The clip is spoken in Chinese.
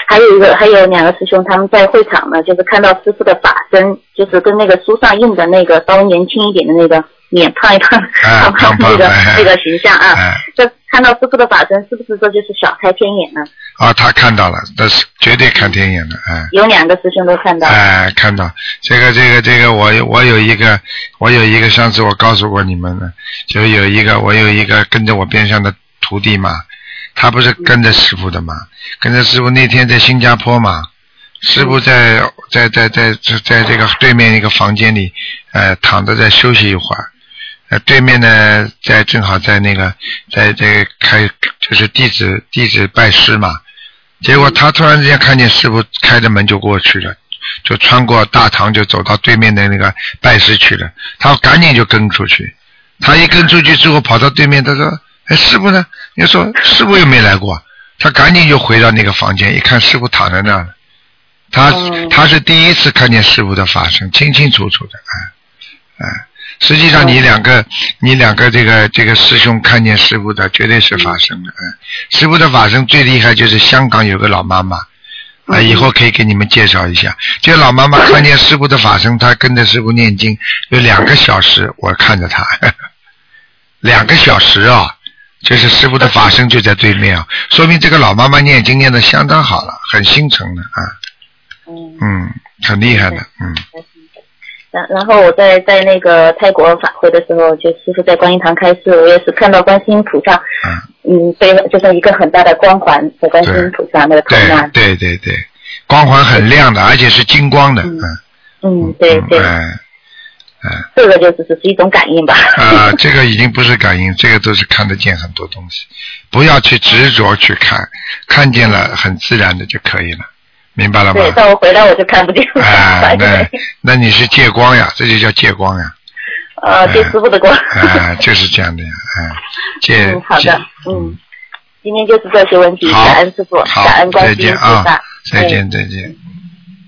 还有2个师兄，他们在会场呢，就是看到师父的法身，就是跟那个书上印的那个稍微年轻一点的那个脸胖一胖那个形象啊，就看到师父的法身，是不是说就是小开天眼呢？ 啊，他看到了，那是绝对看天眼的， 有2个师兄都看到。 看到这个，我有一个，上次我告诉过你们的，就我有一个跟着我边上的徒弟嘛。他不是跟着师父的嘛？跟着师父那天在新加坡嘛，师父在这个对面一个房间里，躺着在休息一会儿。对面呢，正好在这个就是弟子拜师嘛。结果他突然之间看见师父开着门就过去了，就穿过大堂就走到对面的那个拜师去了。他赶紧就跟出去，他一跟出去之后跑到对面，他说。师父呢？你说师父又没来过，他赶紧就回到那个房间，一看师父躺在那儿，他是第一次看见师父的法身，清清楚楚的，实际上你两个这个师兄看见师父的绝对是法身的，师父的法身最厉害就是香港有个老妈妈，以后可以给你们介绍一下，这老妈妈看见师父的法身，她跟着师父念经有2个小时，我看着她2个小时啊。就是师父的法身就在对面啊，说明这个老妈妈念经念得相当好了，很心诚的啊，很厉害的， 然后我在那个泰国法会的时候，就师父在观音堂开示，我也是看到观世音菩萨，背就是一个很大的光环在观世音菩萨那个头上， 对，光环很亮的，而且是金光的， 对。这个就是一种感应吧。 这个已经不是感应，这个都是看得见很多东西，不要去执着去看，看见了很自然的就可以了，明白了吗？ 对，但我回来我就看不见了。 那你是借光呀，这就叫借光呀。 借师父的光。 就是这样的呀， 好的，今天就是这些问题，感恩师父，感恩观世音菩萨。 再见。